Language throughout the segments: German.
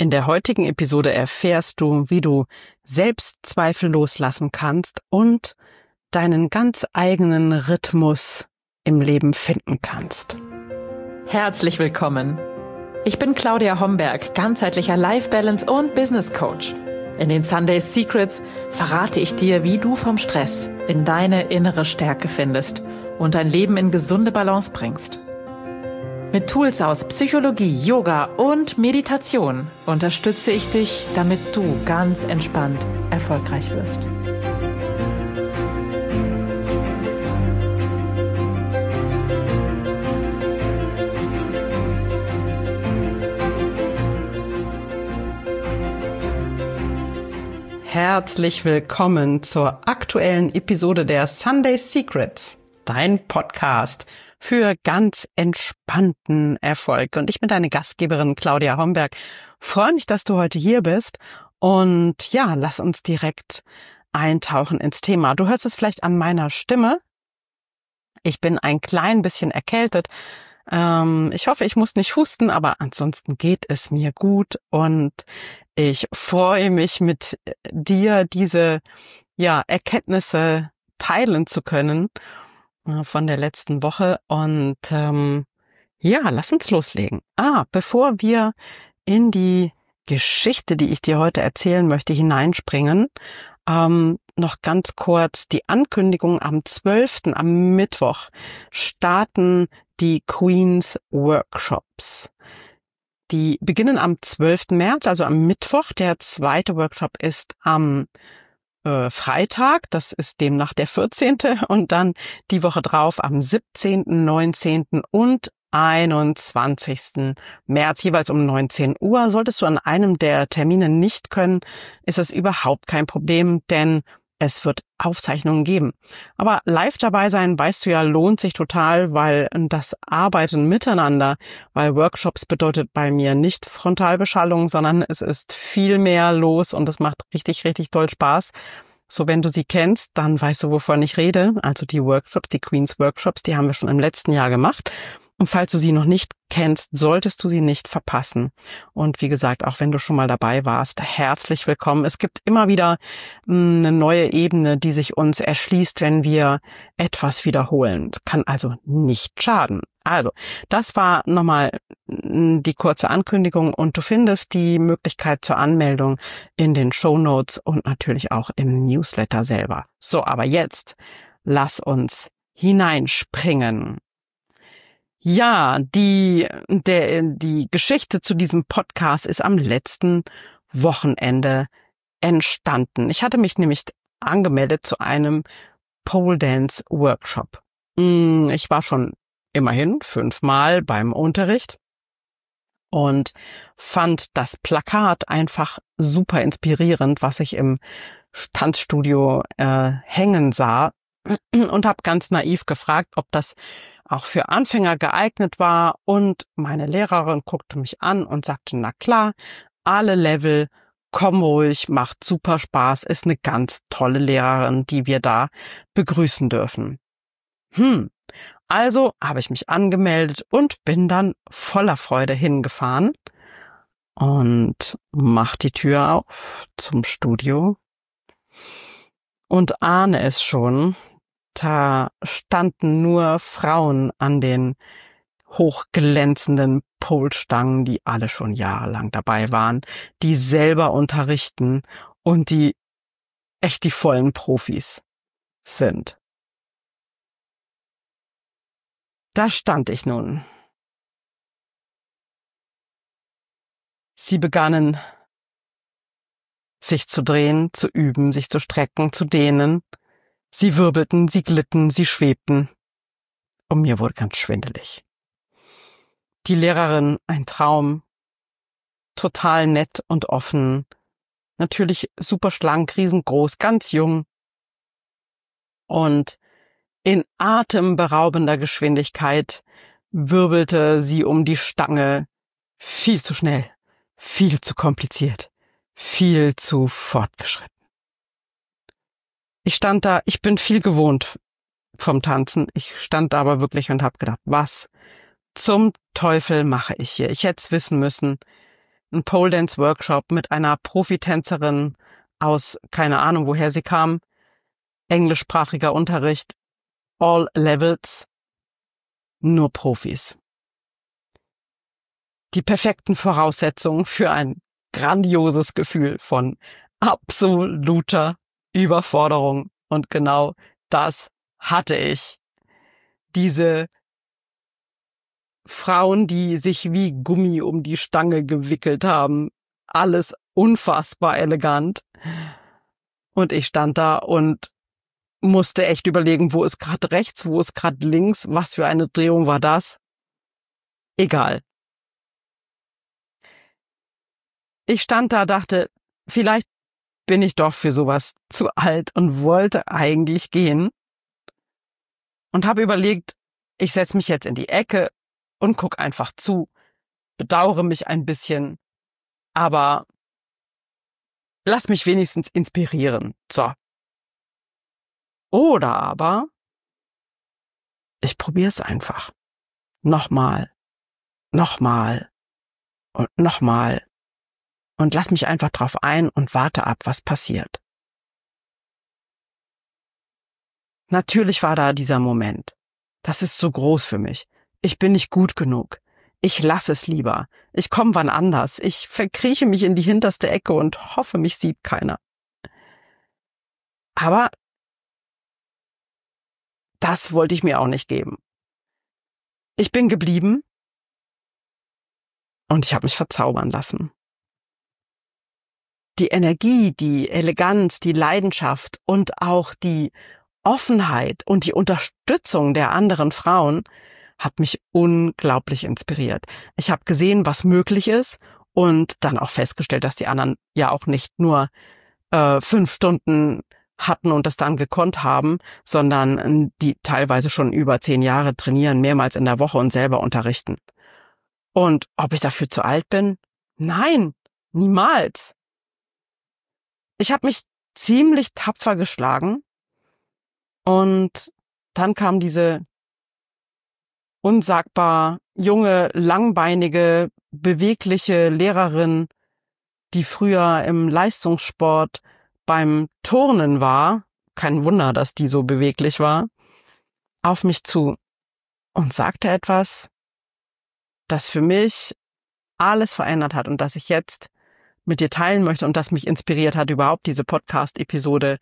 In der heutigen Episode erfährst du, wie du Selbstzweifel loslassen kannst und deinen ganz eigenen Rhythmus im Leben finden kannst. Herzlich willkommen. Ich bin Claudia Homberg, ganzheitlicher Life Balance und Business Coach. In den Sunday Secrets verrate ich dir, wie du vom Stress in deine innere Stärke findest und dein Leben in gesunde Balance bringst. Mit Tools aus Psychologie, Yoga und Meditation unterstütze ich dich, damit du ganz entspannt erfolgreich wirst. Herzlich willkommen zur aktuellen Episode der Sunday Secrets, dein Podcast für ganz entspannten Erfolg. Und ich bin deine Gastgeberin Claudia Homberg. Freue mich, dass du heute hier bist. Und ja, lass uns direkt eintauchen ins Thema. Du hörst es vielleicht an meiner Stimme. Ich bin ein klein bisschen erkältet. Ich hoffe, ich muss nicht husten, aber ansonsten geht es mir gut. Und ich freue mich, mit dir diese Erkenntnisse teilen zu können von der letzten Woche. Und lass uns loslegen. Bevor wir in die Geschichte, die ich dir heute erzählen möchte, hineinspringen, noch ganz kurz die Ankündigung: am 12., am Mittwoch, starten die Queens Workshops. Die beginnen am 12. März, also am Mittwoch. Der zweite Workshop ist am Freitag, das ist demnach der 14. Und dann die Woche drauf am 17., 19. und 21. März, jeweils um 19 Uhr. Solltest du an einem der Termine nicht können, ist es überhaupt kein Problem, denn es wird Aufzeichnungen geben. Aber live dabei sein, weißt du ja, lohnt sich total, weil das Arbeiten miteinander, weil Workshops bedeutet bei mir nicht Frontalbeschallung, sondern es ist viel mehr los und es macht richtig, richtig toll Spaß. So, wenn du sie kennst, dann weißt du, wovon ich rede. Also die Workshops, die Queens Workshops, die haben wir schon im letzten Jahr gemacht. Und falls du sie noch nicht kennst, solltest du sie nicht verpassen. Und wie gesagt, auch wenn du schon mal dabei warst, herzlich willkommen. Es gibt immer wieder eine neue Ebene, die sich uns erschließt, wenn wir etwas wiederholen. Es kann also nicht schaden. Also, das war nochmal die kurze Ankündigung und du findest die Möglichkeit zur Anmeldung in den Shownotes und natürlich auch im Newsletter selber. So, aber jetzt lass uns hineinspringen. Ja, die Geschichte zu diesem Podcast ist am letzten Wochenende entstanden. Ich hatte mich nämlich angemeldet zu einem Pole Dance Workshop. Ich war schon immerhin 5-mal beim Unterricht und fand das Plakat einfach super inspirierend, was ich im Tanzstudio hängen sah, und habe ganz naiv gefragt, ob das auch für Anfänger geeignet war, und meine Lehrerin guckte mich an und sagte, na klar, alle Level, komm ruhig, macht super Spaß, ist eine ganz tolle Lehrerin, die wir da begrüßen dürfen. Also habe ich mich angemeldet und bin dann voller Freude hingefahren und mach die Tür auf zum Studio und ahne es schon. Da standen nur Frauen an den hochglänzenden Pole-Stangen, die alle schon jahrelang dabei waren, die selber unterrichten und die echt die vollen Profis sind. Da stand ich nun. Sie begannen, sich zu drehen, zu üben, sich zu strecken, zu dehnen. Sie wirbelten, sie glitten, sie schwebten. Und mir wurde ganz schwindelig. Die Lehrerin, ein Traum, total nett und offen, natürlich super schlank, riesengroß, ganz jung und in atemberaubender Geschwindigkeit wirbelte sie um die Stange, viel zu schnell, viel zu kompliziert, viel zu fortgeschritten. Ich stand da, ich bin viel gewohnt vom Tanzen. Ich stand da aber wirklich und habe gedacht, was zum Teufel mache ich hier? Ich hätte es wissen müssen. ein Pole Dance Workshop mit einer Profitänzerin aus, keine Ahnung, woher sie kam, englischsprachiger Unterricht, all levels, nur Profis. Die perfekten Voraussetzungen für ein grandioses Gefühl von absoluter Überforderung. Und genau das hatte ich. Diese Frauen, die sich wie Gummi um die Stange gewickelt haben. Alles unfassbar elegant. Und ich stand da und musste echt überlegen, wo ist gerade rechts, wo ist gerade links, was für eine Drehung war das? Egal. Ich stand da, dachte, vielleicht bin ich doch für sowas zu alt und wollte eigentlich gehen. Und habe überlegt, ich setze mich jetzt in die Ecke und guck einfach zu, bedauere mich ein bisschen, aber lass mich wenigstens inspirieren. So. Oder aber ich probiere es einfach. Nochmal und nochmal und lass mich einfach drauf ein und warte ab, was passiert. Natürlich war da dieser Moment. Das ist so groß für mich. Ich bin nicht gut genug. Ich lasse es lieber. Ich komme wann anders. Ich verkrieche mich in die hinterste Ecke und hoffe, mich sieht keiner. Aber das wollte ich mir auch nicht geben. Ich bin geblieben und ich habe mich verzaubern lassen. Die Energie, die Eleganz, die Leidenschaft und auch die Offenheit und die Unterstützung der anderen Frauen hat mich unglaublich inspiriert. Ich habe gesehen, was möglich ist und dann auch festgestellt, dass die anderen ja auch nicht nur 5 Stunden hatten und das dann gekonnt haben, sondern die teilweise schon über 10 Jahre trainieren, mehrmals in der Woche und selber unterrichten. Und ob ich dafür zu alt bin? Nein, niemals. Ich habe mich ziemlich tapfer geschlagen und dann kam diese unsagbar junge, langbeinige, bewegliche Lehrerin, die früher im Leistungssport beim Turnen war, kein Wunder, dass die so beweglich war, auf mich zu und sagte etwas, das für mich alles verändert hat und das ich jetzt mit dir teilen möchte und das mich inspiriert hat, überhaupt diese Podcast-Episode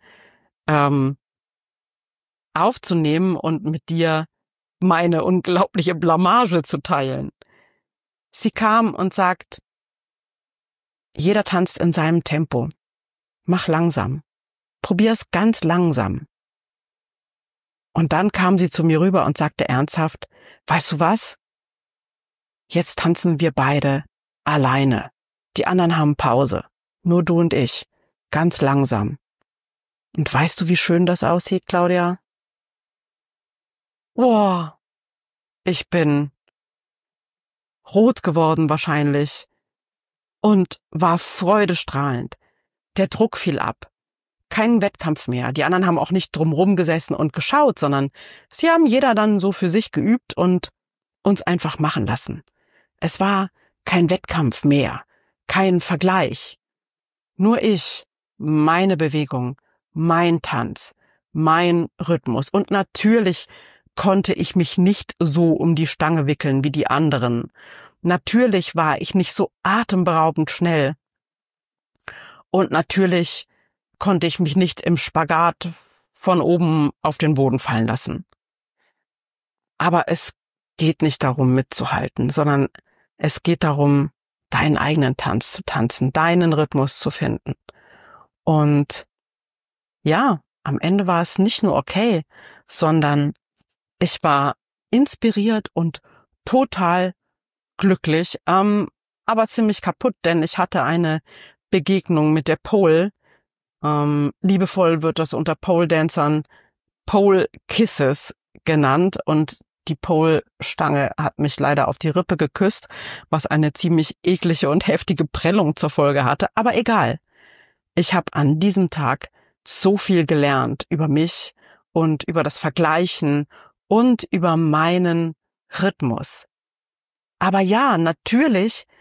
aufzunehmen und mit dir meine unglaubliche Blamage zu teilen. Sie kam und sagt, jeder tanzt in seinem Tempo. Mach langsam. Probier's ganz langsam. Und dann kam sie zu mir rüber und sagte ernsthaft, weißt du was? Jetzt tanzen wir beide alleine. Die anderen haben Pause. Nur du und ich. Ganz langsam. Und weißt du, wie schön das aussieht, Claudia? Boah, ich bin rot geworden wahrscheinlich und war freudestrahlend. Der Druck fiel ab. Kein Wettkampf mehr. Die anderen haben auch nicht drumrum gesessen und geschaut, sondern sie haben jeder dann so für sich geübt und uns einfach machen lassen. Es war kein Wettkampf mehr, kein Vergleich. Nur ich, meine Bewegung, mein Tanz, mein Rhythmus. Und natürlich konnte ich mich nicht so um die Stange wickeln wie die anderen. Natürlich war ich nicht so atemberaubend schnell. Und natürlich konnte ich mich nicht im Spagat von oben auf den Boden fallen lassen. Aber es geht nicht darum, mitzuhalten, sondern es geht darum, deinen eigenen Tanz zu tanzen, deinen Rhythmus zu finden. Und ja, am Ende war es nicht nur okay, sondern ich war inspiriert und total glücklich, aber ziemlich kaputt, denn ich hatte eine Begegnung mit der Pole. Liebevoll wird das unter Pole-Dancern Pole Kisses genannt und die Pole-Stange hat mich leider auf die Rippe geküsst, was eine ziemlich eklige und heftige Prellung zur Folge hatte, aber egal. Ich habe an diesem Tag so viel gelernt über mich und über das Vergleichen und über meinen Rhythmus. Aber ja, natürlich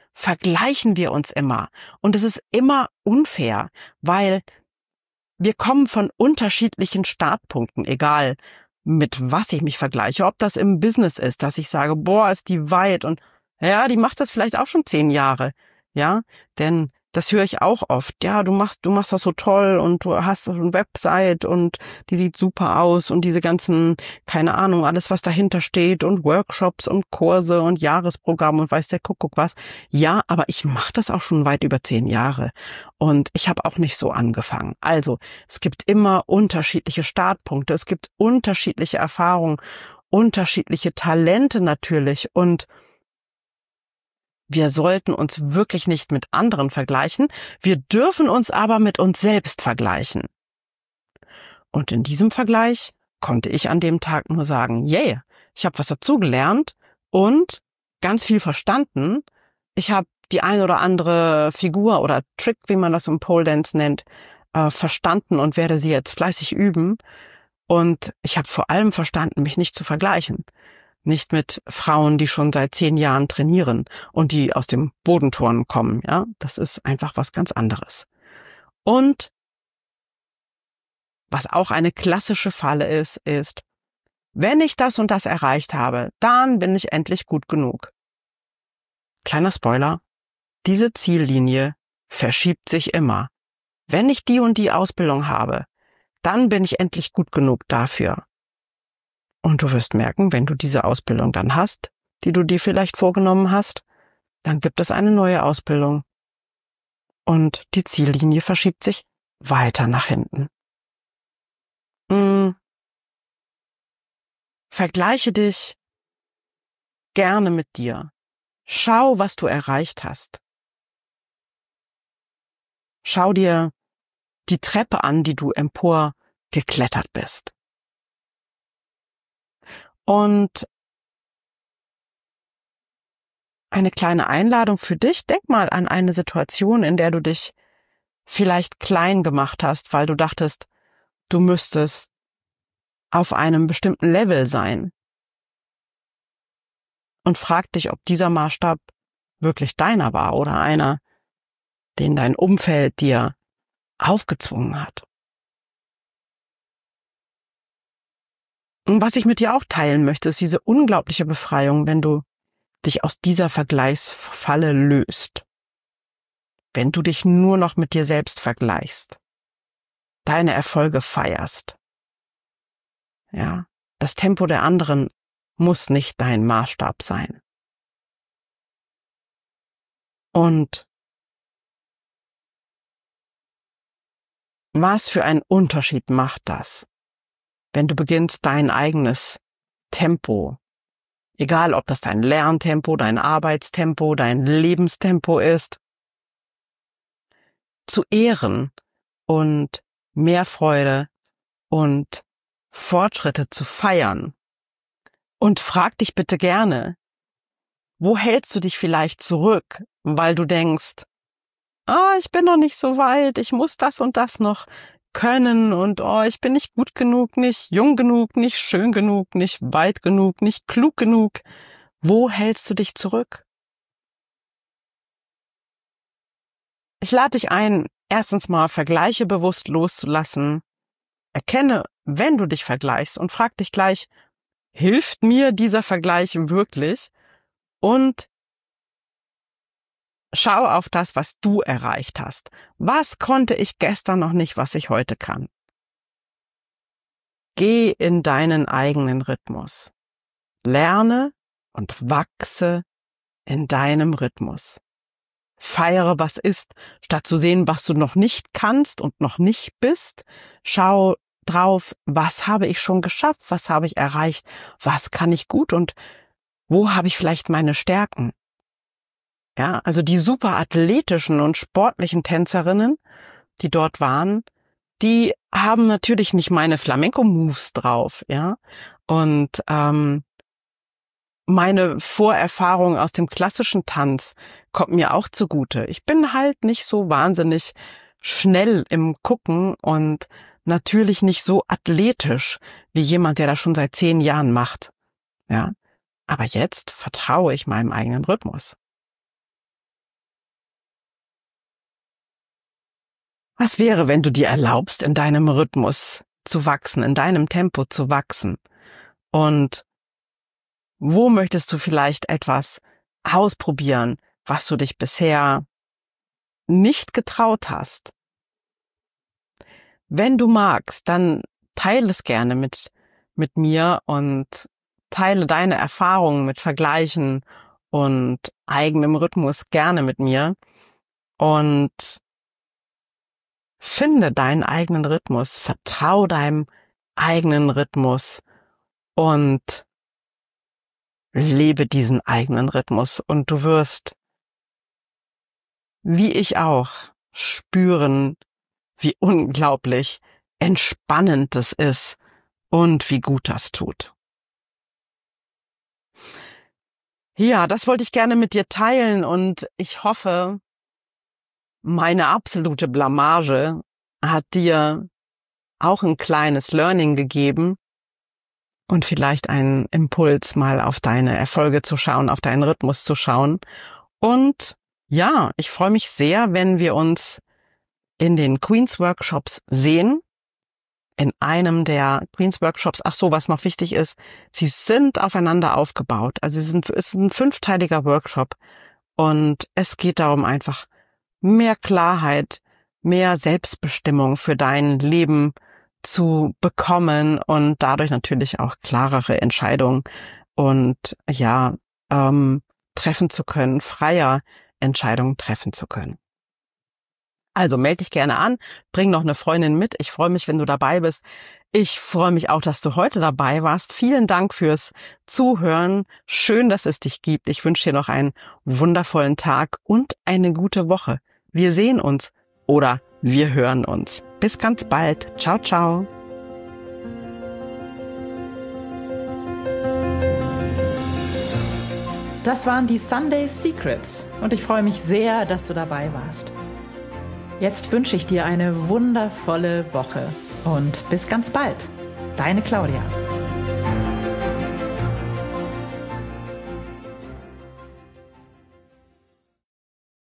vergleichen wir uns immer. Und es ist immer unfair, weil wir kommen von unterschiedlichen Startpunkten, egal mit was ich mich vergleiche. Ob das im Business ist, dass ich sage, boah, ist die weit und ja, die macht das vielleicht auch schon 10 Jahre. Ja, denn das höre ich auch oft. Ja, du machst das so toll und du hast so eine Website und die sieht super aus und diese ganzen, keine Ahnung, alles was dahinter steht und Workshops und Kurse und Jahresprogramm und weiß der Kuckuck was. Ja, aber ich mache das auch schon weit über 10 Jahre und ich habe auch nicht so angefangen. Also, es gibt immer unterschiedliche Startpunkte, es gibt unterschiedliche Erfahrungen, unterschiedliche Talente natürlich und wir sollten uns wirklich nicht mit anderen vergleichen, wir dürfen uns aber mit uns selbst vergleichen. Und in diesem Vergleich konnte ich an dem Tag nur sagen, yeah, ich habe was dazugelernt und ganz viel verstanden. Ich habe die ein oder andere Figur oder Trick, wie man das im Pole Dance nennt, verstanden und werde sie jetzt fleißig üben. Und ich habe vor allem verstanden, mich nicht zu vergleichen. Nicht mit Frauen, die schon seit 10 Jahren trainieren und die aus dem Bodenturnen kommen. Ja, das ist einfach was ganz anderes. Und was auch eine klassische Falle ist, wenn ich das und das erreicht habe, dann bin ich endlich gut genug. Kleiner Spoiler, diese Ziellinie verschiebt sich immer. Wenn ich die und die Ausbildung habe, dann bin ich endlich gut genug dafür. Und du wirst merken, wenn du diese Ausbildung dann hast, die du dir vielleicht vorgenommen hast, dann gibt es eine neue Ausbildung. Und die Ziellinie verschiebt sich weiter nach hinten. Vergleiche dich gerne mit dir. Schau, was du erreicht hast. Schau dir die Treppe an, die du empor geklettert bist. Und eine kleine Einladung für dich, denk mal an eine Situation, in der du dich vielleicht klein gemacht hast, weil du dachtest, du müsstest auf einem bestimmten Level sein. Und frag dich, ob dieser Maßstab wirklich deiner war oder einer, den dein Umfeld dir aufgezwungen hat. Und was ich mit dir auch teilen möchte, ist diese unglaubliche Befreiung, wenn du dich aus dieser Vergleichsfalle löst. Wenn du dich nur noch mit dir selbst vergleichst, deine Erfolge feierst. Ja, das Tempo der anderen muss nicht dein Maßstab sein. Und was für einen Unterschied macht das, wenn du beginnst, dein eigenes Tempo, egal ob das dein Lerntempo, dein Arbeitstempo, dein Lebenstempo ist, zu ehren und mehr Freude und Fortschritte zu feiern. Und frag dich bitte gerne, wo hältst du dich vielleicht zurück, weil du denkst, ich bin noch nicht so weit, ich muss das und das noch können und ich bin nicht gut genug, nicht jung genug, nicht schön genug, nicht weit genug, nicht klug genug. Wo hältst du dich zurück? Ich lade dich ein, erstens mal Vergleiche bewusst loszulassen. Erkenne, wenn du dich vergleichst und frag dich gleich, hilft mir dieser Vergleich wirklich? Und schau auf das, was du erreicht hast. Was konnte ich gestern noch nicht, was ich heute kann? Geh in deinen eigenen Rhythmus. Lerne und wachse in deinem Rhythmus. Feiere, was ist, statt zu sehen, was du noch nicht kannst und noch nicht bist. Schau drauf, was habe ich schon geschafft, was habe ich erreicht, was kann ich gut und wo habe ich vielleicht meine Stärken. Ja, also die super athletischen und sportlichen Tänzerinnen, die dort waren, die haben natürlich nicht meine Flamenco-Moves drauf, ja. Und meine Vorerfahrung aus dem klassischen Tanz kommt mir auch zugute. Ich bin halt nicht so wahnsinnig schnell im Gucken und natürlich nicht so athletisch wie jemand, der das schon seit 10 Jahren macht. Ja, aber jetzt vertraue ich meinem eigenen Rhythmus. Was wäre, wenn du dir erlaubst, in deinem Rhythmus zu wachsen, in deinem Tempo zu wachsen? Und wo möchtest du vielleicht etwas ausprobieren, was du dich bisher nicht getraut hast? Wenn du magst, dann teile es gerne mit mir und teile deine Erfahrungen mit Vergleichen und eigenem Rhythmus gerne mit mir und finde deinen eigenen Rhythmus, vertrau deinem eigenen Rhythmus und lebe diesen eigenen Rhythmus. Und du wirst, wie ich auch, spüren, wie unglaublich entspannend es ist und wie gut das tut. Ja, das wollte ich gerne mit dir teilen und ich hoffe, meine absolute Blamage hat dir auch ein kleines Learning gegeben und vielleicht einen Impuls, mal auf deine Erfolge zu schauen, auf deinen Rhythmus zu schauen. Und ja, ich freue mich sehr, wenn wir uns in den Queen's Workshops sehen. In einem der Queen's Workshops, was noch wichtig ist, sie sind aufeinander aufgebaut. Also es ist ein 5-teiliger Workshop und es geht darum, einfach mehr Klarheit, mehr Selbstbestimmung für dein Leben zu bekommen und dadurch natürlich auch klarere Entscheidungen und treffen zu können, freier Entscheidungen treffen zu können. Also melde dich gerne an, bring noch eine Freundin mit. Ich freue mich, wenn du dabei bist. Ich freue mich auch, dass du heute dabei warst. Vielen Dank fürs Zuhören. Schön, dass es dich gibt. Ich wünsche dir noch einen wundervollen Tag und eine gute Woche. Wir sehen uns oder wir hören uns. Bis ganz bald. Ciao, ciao. Das waren die Sunday Secrets und ich freue mich sehr, dass du dabei warst. Jetzt wünsche ich dir eine wundervolle Woche und bis ganz bald. Deine Claudia.